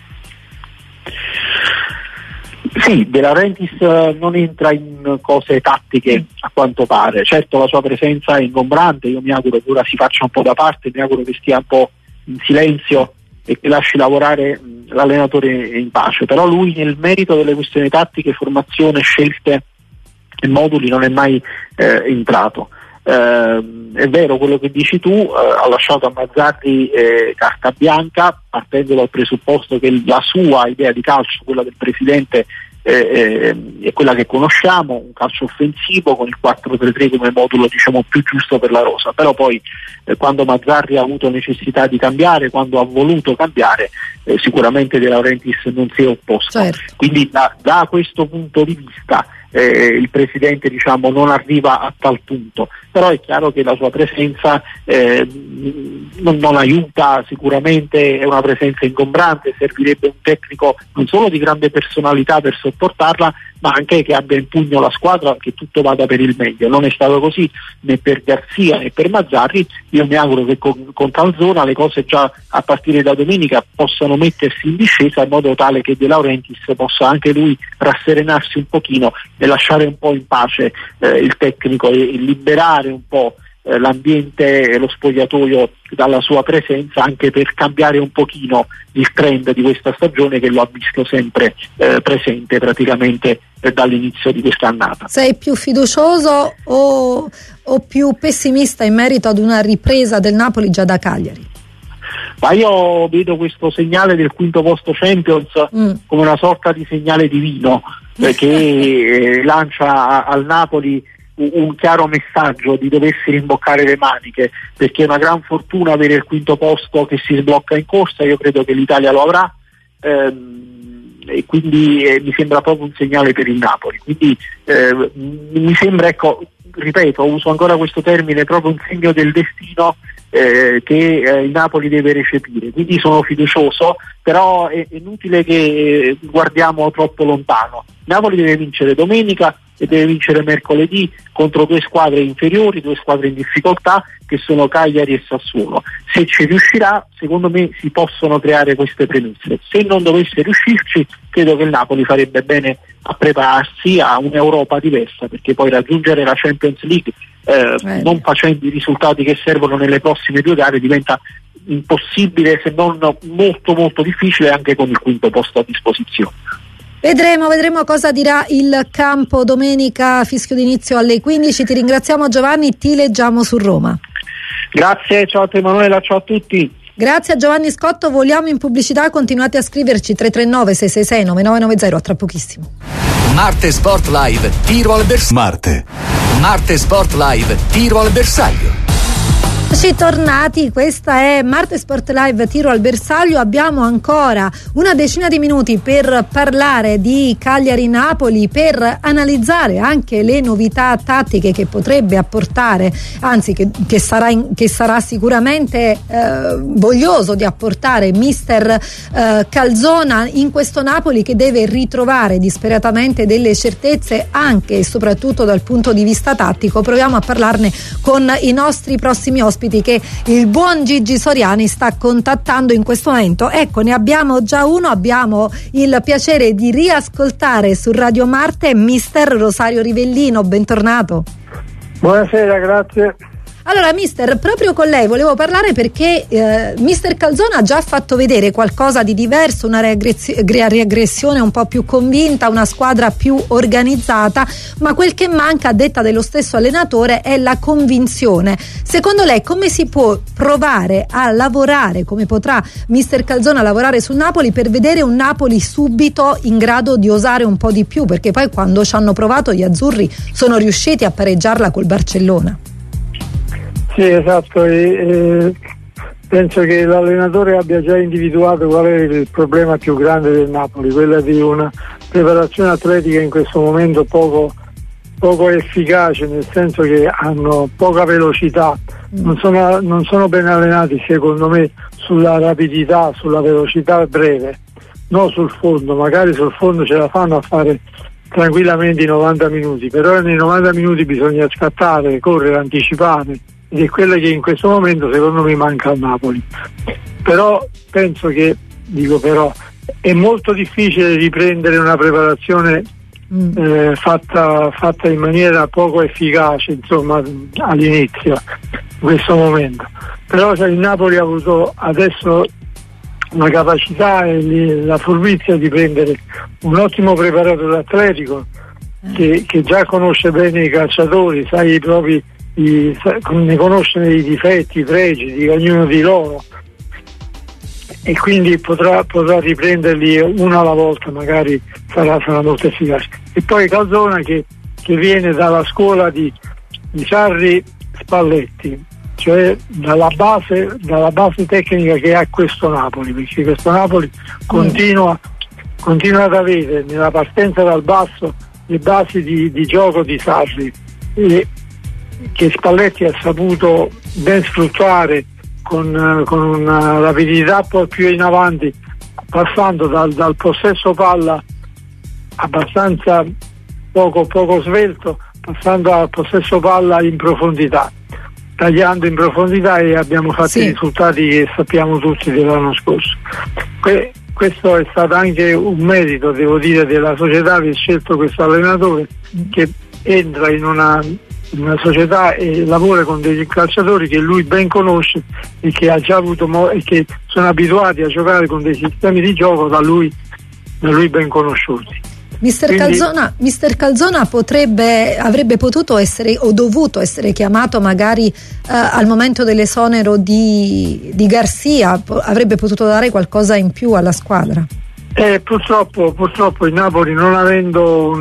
Sì, De Laurentiis non entra in cose tattiche a quanto pare, certo la sua presenza è ingombrante, io mi auguro che ora si faccia un po' da parte, mi auguro che stia un po' in silenzio e che lasci lavorare l'allenatore in pace, però lui nel merito delle questioni tattiche, formazione, scelte e moduli non è mai entrato. È vero quello che dici tu, ha lasciato a Mazzarri carta bianca, partendo dal presupposto che la sua idea di calcio, quella del presidente, è quella che conosciamo, un calcio offensivo con il 4-3-3 come modulo diciamo più giusto per la rosa, però poi quando Mazzarri ha avuto necessità di cambiare, quando ha voluto cambiare, sicuramente De Laurentiis non si è opposto, certo. Quindi da questo punto di vista il presidente diciamo non arriva a tal punto, però è chiaro che la sua presenza non aiuta, sicuramente è una presenza ingombrante, servirebbe un tecnico non solo di grande personalità per sopportarla, ma anche che abbia in pugno la squadra, che tutto vada per il meglio. Non è stato così né per Garzia né per Mazzarri. Io mi auguro che con Calzona le cose già a partire da domenica possano mettersi in discesa, in modo tale che De Laurentiis possa anche lui rasserenarsi un pochino e lasciare un po' in pace il tecnico e liberare un po' l'ambiente e lo spogliatoio dalla sua presenza, anche per cambiare un pochino il trend di questa stagione che lo ha visto sempre presente praticamente dall'inizio di quest'annata. Sei più fiducioso o più pessimista in merito ad una ripresa del Napoli già da Cagliari? Ma io vedo questo segnale del quinto posto Champions come una sorta di segnale divino che lancia al Napoli un chiaro messaggio di doversi rimboccare le maniche, perché è una gran fortuna avere il quinto posto che si sblocca in corsa. Io credo che l'Italia lo avrà, e quindi mi sembra proprio un segnale per il Napoli, quindi mi sembra, ecco, ripeto, uso ancora questo termine, proprio un segno del destino che il Napoli deve recepire, quindi sono fiducioso, però è inutile che guardiamo troppo lontano. Napoli deve vincere domenica e deve vincere mercoledì contro due squadre inferiori, due squadre in difficoltà, che sono Cagliari e Sassuolo. Se ci riuscirà, secondo me si possono creare queste premesse. Se non dovesse riuscirci, credo che il Napoli farebbe bene a prepararsi a un'Europa diversa, perché poi raggiungere la Champions League non facendo i risultati che servono nelle prossime due gare diventa impossibile, se non molto molto difficile, anche con il quinto posto a disposizione. Vedremo cosa dirà il campo domenica, fischio d'inizio alle 15. Ti ringraziamo Giovanni, ti leggiamo su Roma. Grazie, ciao a te Emanuela, ciao a tutti. Grazie a Giovanni Scotto, voliamo in pubblicità, continuate a scriverci 339 666 9990, a tra pochissimo. Marte Sport Live, tiro al bersaglio. Marte Sport Live, tiro al bersaglio. Eccoci tornati, questa è Marte Sport Live, tiro al bersaglio. Abbiamo ancora una decina di minuti per parlare di Cagliari-Napoli, per analizzare anche le novità tattiche che potrebbe apportare, anzi che sarà sicuramente voglioso di apportare mister Calzona in questo Napoli che deve ritrovare disperatamente delle certezze anche e soprattutto dal punto di vista tattico. Proviamo a parlarne con i nostri prossimi ospiti che il buon Gigi Soriani sta contattando in questo momento. Ecco, ne abbiamo già uno, abbiamo il piacere di riascoltare su Radio Marte mister Rosario Rivellino, bentornato. Buonasera, grazie. Allora mister, proprio con lei volevo parlare perché mister Calzona ha già fatto vedere qualcosa di diverso, una riaggressione un po' più convinta, una squadra più organizzata, ma quel che manca, a detta dello stesso allenatore, è la convinzione. Secondo lei come si può provare a lavorare, come potrà mister Calzona lavorare sul Napoli per vedere un Napoli subito in grado di osare un po' di più, perché poi quando ci hanno provato gli azzurri sono riusciti a pareggiarla col Barcellona? Sì, esatto, penso che l'allenatore abbia già individuato qual è il problema più grande del Napoli, quella di una preparazione atletica in questo momento poco efficace, nel senso che hanno poca velocità, non sono ben allenati secondo me sulla rapidità, sulla velocità breve, non sul fondo. Magari sul fondo ce la fanno a fare tranquillamente i 90 minuti, però nei 90 minuti bisogna scattare, correre, anticipare, ed è quello che in questo momento secondo me manca al Napoli. Però penso che, è molto difficile riprendere una preparazione fatta in maniera poco efficace, insomma, all'inizio, in questo momento. Però il Napoli ha avuto adesso la capacità e la furbizia di prendere un ottimo preparatore atletico che già conosce bene i calciatori, ne conosce i difetti, i pregi di ognuno di loro, e quindi potrà riprenderli una alla volta, magari sarà molto efficace. E poi Calzona che viene dalla scuola di Sarri Spalletti, cioè dalla base tecnica che ha questo Napoli, perché questo Napoli continua ad avere nella partenza dal basso le basi di gioco di Sarri, e che Spalletti ha saputo ben sfruttare con una rapidità poi più in avanti, passando dal possesso palla abbastanza poco svelto, passando al possesso palla in profondità, tagliando in profondità, e abbiamo fatto i risultati che sappiamo tutti dell'anno scorso. Questo è stato anche un merito, devo dire, della società che ha scelto questo allenatore, che entra in una società e lavora con dei calciatori che lui ben conosce e che ha già avuto e che sono abituati a giocare con dei sistemi di gioco da lui ben conosciuti. Mister Calzona avrebbe potuto essere o dovuto essere chiamato magari al momento dell'esonero di Garcia, avrebbe potuto dare qualcosa in più alla squadra. Purtroppo il Napoli, non avendo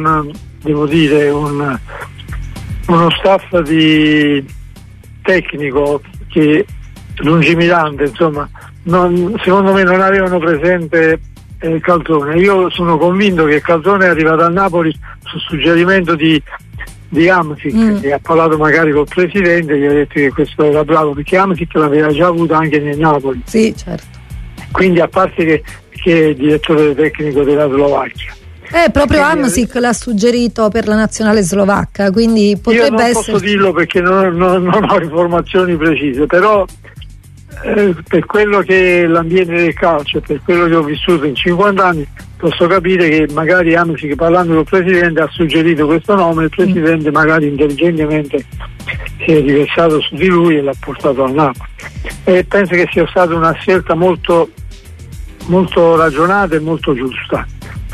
uno staff di tecnico che lungimirante, insomma, secondo me non avevano presente Calzone. Io sono convinto che Calzone è arrivato al Napoli su suggerimento di Hamsik, che ha parlato magari col presidente, gli ha detto che questo era bravo, perché Hamsik l'aveva già avuto anche nel Napoli. Sì, certo. Quindi, a parte che è direttore tecnico della Slovacchia. Proprio Hamsik l'ha suggerito per la nazionale slovacca, quindi potrebbe essere. Io non posso dirlo perché non ho informazioni precise, però per quello che è l'ambiente del calcio e per quello che ho vissuto in 50 anni, posso capire che magari Hamsik, parlando col presidente, ha suggerito questo nome, il presidente magari intelligentemente si è riversato su di lui e l'ha portato al Napoli, e penso che sia stata una scelta molto, molto ragionata e molto giusta.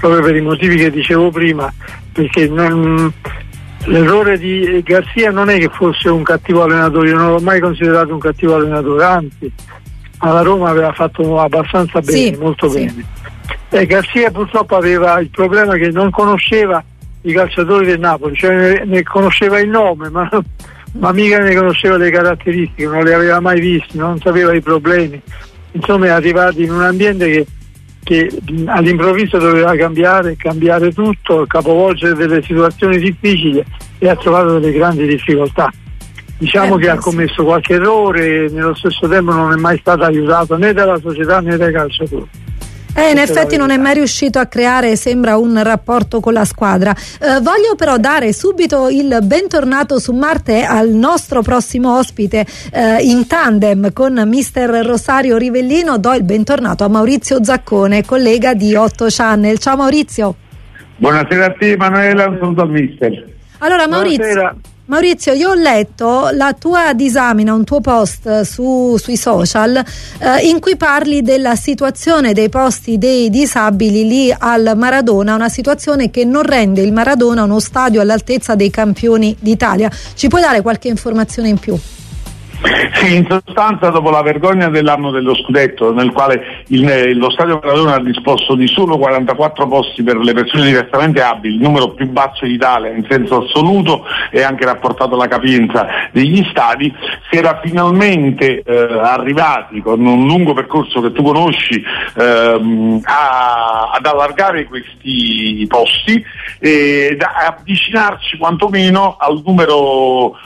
proprio per i motivi che dicevo prima, perché l'errore di Garzia non è che fosse un cattivo allenatore, io non l'ho mai considerato un cattivo allenatore, anzi alla Roma aveva fatto abbastanza bene, sì, molto bene. E Garzia purtroppo aveva il problema che non conosceva i calciatori del Napoli, cioè ne conosceva il nome, ma mica ne conosceva le caratteristiche, non le aveva mai visti, non sapeva i problemi. Insomma, è arrivato in un ambiente che all'improvviso doveva cambiare tutto, capovolgere delle situazioni difficili, e ha trovato delle grandi difficoltà. Diciamo che ha commesso qualche errore, nello stesso tempo non è mai stato aiutato né dalla società né dai calciatori. In effetti non è mai riuscito a creare, sembra, un rapporto con la squadra. Voglio però dare subito il bentornato su Marte al nostro prossimo ospite in tandem con mister Rosario Rivellino. Do il bentornato a Maurizio Zaccone, collega di 8 Channel. Ciao Maurizio. Buonasera a te Emanuela, un saluto al mister. Allora Maurizio, io ho letto la tua disamina, un tuo post sui social in cui parli della situazione dei posti dei disabili lì al Maradona, una situazione che non rende il Maradona uno stadio all'altezza dei campioni d'Italia. Ci puoi dare qualche informazione in più? Sì, in sostanza, dopo la vergogna dell'anno dello scudetto, nel quale lo stadio Maradona ha disposto di solo 44 posti per le persone diversamente abili, il numero più basso d'Italia in senso assoluto e anche rapportato alla capienza degli stadi, si era finalmente arrivati con un lungo percorso che tu conosci ad allargare questi posti e da avvicinarci quantomeno al numero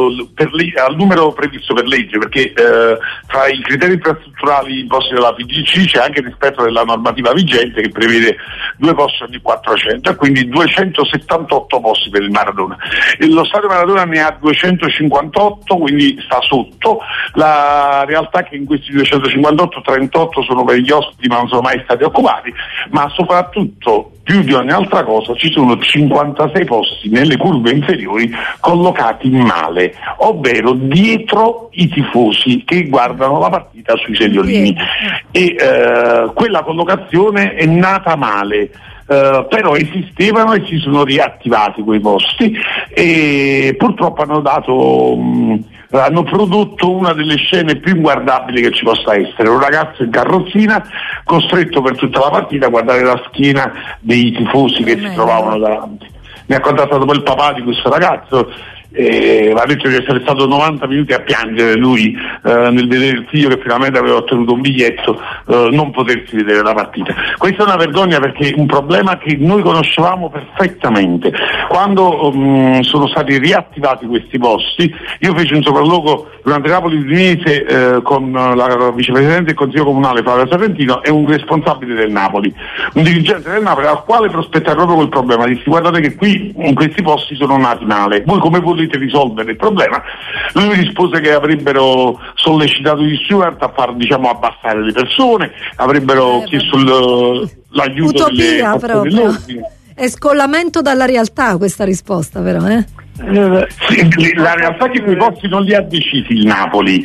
previsto per legge, perché tra i criteri infrastrutturali imposti dalla PGC c'è anche il rispetto della normativa vigente che prevede 2 posti ogni 400 e quindi 278 posti per il Maradona. Lo stadio Maradona ne ha 258, quindi sta sotto. La realtà è che in questi 258 38 sono per gli ospiti ma non sono mai stati occupati, ma soprattutto più di ogni altra cosa ci sono 56 posti nelle curve inferiori collocati male, ovvero dietro i tifosi che guardano la partita sui sediolini, e quella collocazione è nata male. Però esistevano e si sono riattivati quei posti e purtroppo hanno prodotto una delle scene più inguardabili che ci possa essere: un ragazzo in carrozzina costretto per tutta la partita a guardare la schiena dei tifosi che si trovavano davanti. Mi ha contattato poi il papà di questo ragazzo, ha detto di essere stato 90 minuti a piangere lui nel vedere il figlio che finalmente aveva ottenuto un biglietto, non potersi vedere la partita. Questa è una vergogna, perché è un problema che noi conoscevamo perfettamente. Quando sono stati riattivati questi posti, io feci un sopralluogo durante Napoli-Udinese con la vicepresidente del Consiglio Comunale Flavia Sorrentino e un responsabile del Napoli, un dirigente del Napoli, al quale prospettai proprio quel problema. Dissi: guardate che qui in questi posti sono nati male, voi come potete risolvere il problema? Lui mi rispose che avrebbero sollecitato gli steward a far, abbassare le persone, avrebbero chiesto l'aiuto utopia dell'ordine. È scollamento dalla realtà questa risposta, però, Sì, la realtà è che quei posti non li ha decisi il Napoli,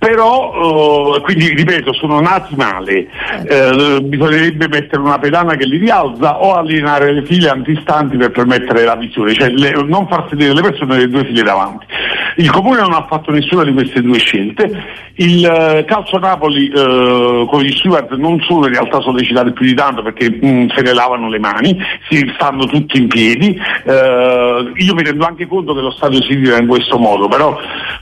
però quindi ripeto, sono nati male. Bisognerebbe mettere una pedana che li rialza o allineare le file antistanti per permettere la visione, cioè non far sedere le persone nelle 2 file davanti. Il Comune non ha fatto nessuna di queste 2 scelte. Il Calcio Napoli con gli steward non sono in realtà sollecitati più di tanto, perché se ne lavano le mani, si stanno tutti in piedi. Io mi rendo anche conto che lo stadio si vive in questo modo, però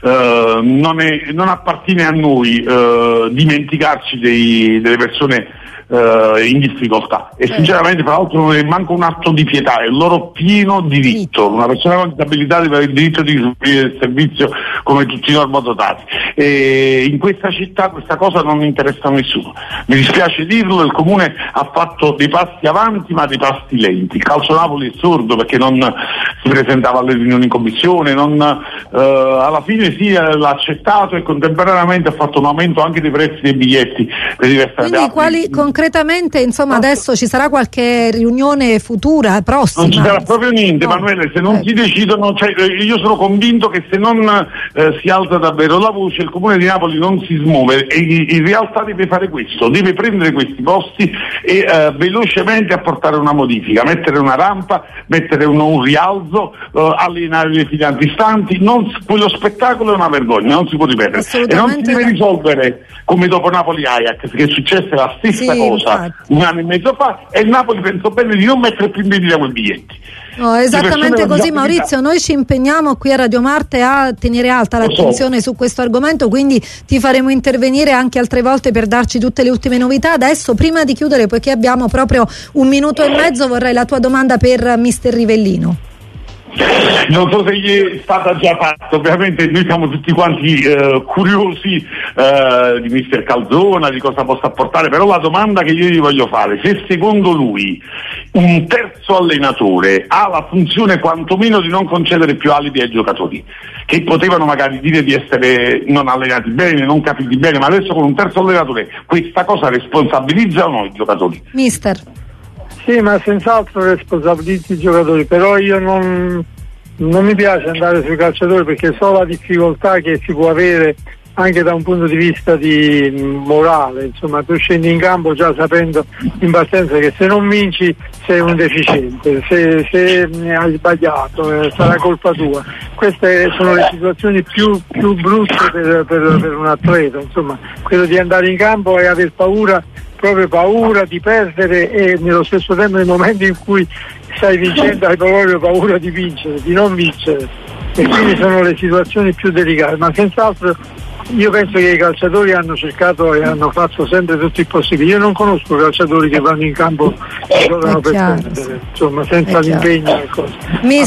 non appartiene a noi dimenticarci delle persone in difficoltà, e sinceramente fra l'altro non è manco un atto di pietà, è il loro pieno diritto. Una persona con disabilità deve avere il diritto di usufruire del servizio come tutti i normodotati, e in questa città questa cosa non interessa a nessuno. Mi dispiace dirlo, il Comune ha fatto dei passi avanti ma dei passi lenti. Il Calcio Napoli è sordo perché non si presentava alle riunioni in commissione, alla fine fine sì, l'ha accettato e contemporaneamente ha fatto un aumento anche dei prezzi dei biglietti per diverse Quindi date. quali concretamente, insomma, adesso ci sarà qualche riunione futura, prossima? Non ci sarà proprio niente, no. Emanuele, se non si decidono, cioè, io sono convinto che se non si alza davvero la voce il Comune di Napoli non si smuove e in realtà deve fare questo, deve prendere questi posti e velocemente apportare una modifica, mettere una rampa, mettere un rialzo, allenare le file antistanti. Quello spettacolo è una vergogna, non si può ripetere e non si deve risolvere come dopo Napoli-Ajax, che è successa la stessa cosa infatti. Un anno e mezzo fa, e il Napoli pensò bene di non mettere più in vendita quei biglietti. No, esattamente così, Maurizio. Noi ci impegniamo qui a Radio Marte a tenere alta l'attenzione su questo argomento, quindi ti faremo intervenire anche altre volte per darci tutte le ultime novità. Adesso, prima di chiudere, poiché abbiamo proprio 1 minuto e mezzo, vorrei la tua domanda per mister Rivellino. Non so se gli è stata già fatta, ovviamente noi siamo tutti quanti curiosi di mister Calzona, di cosa possa apportare, però la domanda che io gli voglio fare: se secondo lui un terzo allenatore ha la funzione quantomeno di non concedere più alibi ai giocatori, che potevano magari dire di essere non allenati bene, non capiti bene, ma adesso con un terzo allenatore questa cosa responsabilizza o no i giocatori? Mister. Sì, ma senz'altro responsabilizzi i giocatori, però io non mi piace andare sui calciatori perché so la difficoltà che si può avere anche da un punto di vista di morale, insomma tu scendi in campo già sapendo in partenza che se non vinci sei un deficiente, se hai sbagliato sarà colpa tua. Queste sono le situazioni più brutte per un atleta, insomma, quello di andare in campo e aver proprio paura di perdere e nello stesso tempo nel momento in cui stai vincendo hai proprio paura di vincere, di non vincere, e quindi sono le situazioni più delicate, ma senz'altro io penso che i calciatori hanno cercato e hanno fatto sempre tutto il possibile. Io non conosco calciatori che vanno in campo e giocano per perdere, insomma, senza l'impegno e cose.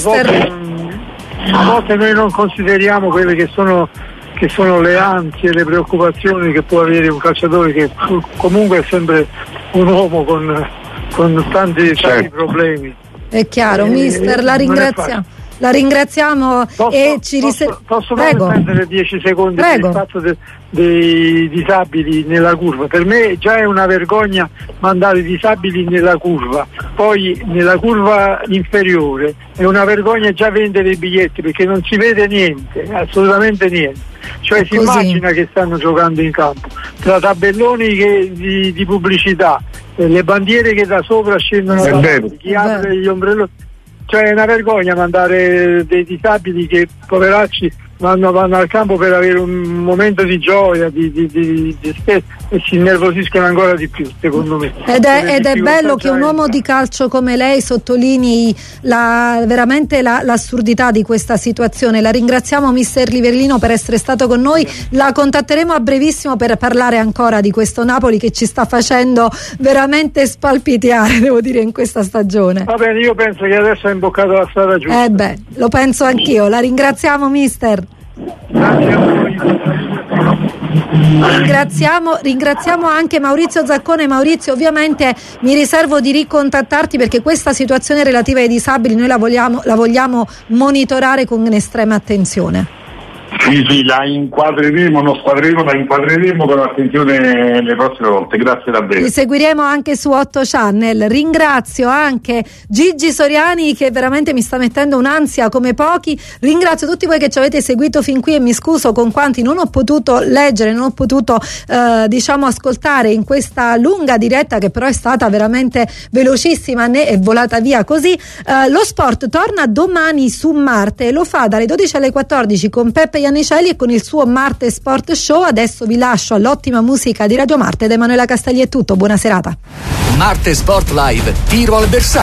A volte noi non consideriamo quelle che sono le ansie, le preoccupazioni che può avere un calciatore, che comunque è sempre un uomo con tanti problemi. È chiaro, mister, la ringraziamo e ci posso prendere 10 secondi per il fatto dei disabili nella curva. Per me già è una vergogna mandare i disabili nella curva, poi nella curva inferiore è una vergogna già vendere i biglietti perché non si vede niente, assolutamente niente. Cioè si immagina che stanno giocando in campo tra tabelloni di pubblicità, le bandiere che da sopra scendono davanti, chi apre gli ombrelloni, cioè è una vergogna mandare dei disabili che poveracci vanno al campo per avere un momento di gioia e si innervosiscono ancora di più, secondo me. Ed è bello che un uomo di calcio come lei sottolinei veramente l'assurdità di questa situazione. La ringraziamo, mister Rivellino, per essere stato con noi. La contatteremo a brevissimo per parlare ancora di questo Napoli che ci sta facendo veramente spalpiteare, devo dire, in questa stagione. Va bene, io penso che adesso ha imboccato la strada giusta. Lo penso anch'io. La ringraziamo, mister. Ringraziamo anche Maurizio Zaccone. Maurizio, ovviamente mi riservo di ricontattarti perché questa situazione relativa ai disabili noi la vogliamo monitorare con estrema attenzione. Sì, la inquadreremo con attenzione le prossime volte. Grazie davvero. Li seguiremo anche su 8 Channel. Ringrazio anche Gigi Soriani che veramente mi sta mettendo un'ansia come pochi. Ringrazio tutti voi che ci avete seguito fin qui e mi scuso con quanti non ho potuto leggere, non ho potuto ascoltare in questa lunga diretta che però è stata veramente velocissima, né è volata via così. Lo sport torna domani su Marte e lo fa dalle 12 alle 14 con Peppe Iannicelli e con il suo Marte Sport Show. Adesso vi lascio all'ottima musica di Radio Marte. Da Emanuela Castelli è tutto, buona serata. Marte Sport Live, tiro al bersaglio.